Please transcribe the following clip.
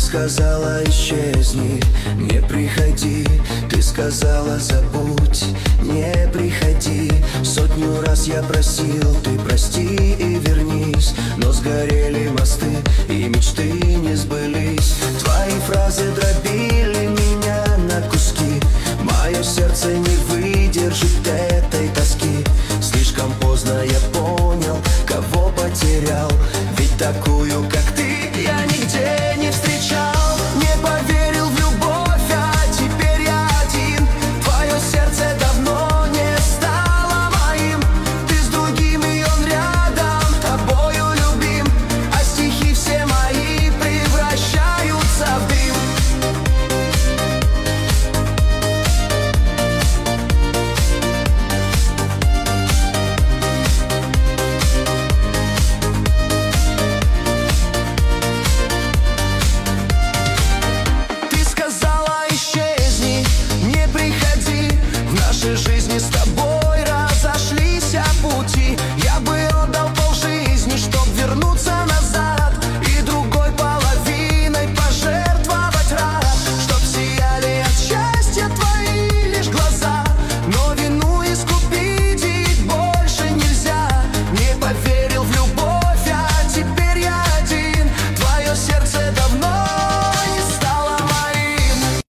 сказала исчезни, не приходи. Ты сказала забудь, не приходи. Сотню раз я просил, ты прости и вернись. Но сгорели мосты и мечты